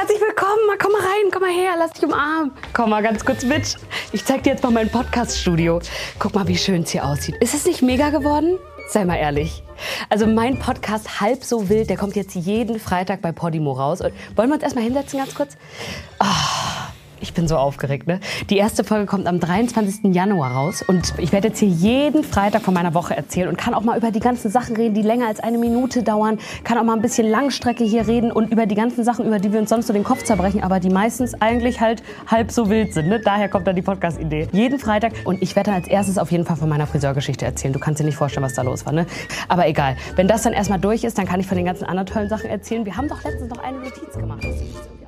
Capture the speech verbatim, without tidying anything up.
herzlich willkommen. Komm mal rein, komm mal her, lass dich umarmen. Komm mal ganz kurz mit. Ich zeig dir jetzt mal mein Podcast-Studio. Guck mal, wie schön es hier aussieht. Ist es nicht mega geworden? Sei mal ehrlich. Also mein Podcast Halb so wild, der kommt jetzt jeden Freitag bei Podimo raus. Und wollen wir uns erstmal hinsetzen ganz kurz? Oh, ich bin so aufgeregt, ne? Die erste Folge kommt am dreiundzwanzigsten Januar raus. Und ich werde jetzt hier jeden Freitag von meiner Woche erzählen und kann auch mal über die ganzen Sachen reden, die länger als eine Minute dauern. Kann auch mal ein bisschen Langstrecke hier reden und über die ganzen Sachen, über die wir uns sonst so den Kopf zerbrechen, aber die meistens eigentlich halt halb so wild sind, ne? Daher kommt dann die Podcast-Idee. Jeden Freitag. Und ich werde dann als erstes auf jeden Fall von meiner Friseurgeschichte erzählen. Du kannst dir nicht vorstellen, was da los war, ne? Aber egal. Wenn das dann erstmal durch ist, dann kann ich von den ganzen anderen tollen Sachen erzählen. Wir haben doch letztens noch eine Notiz gemacht.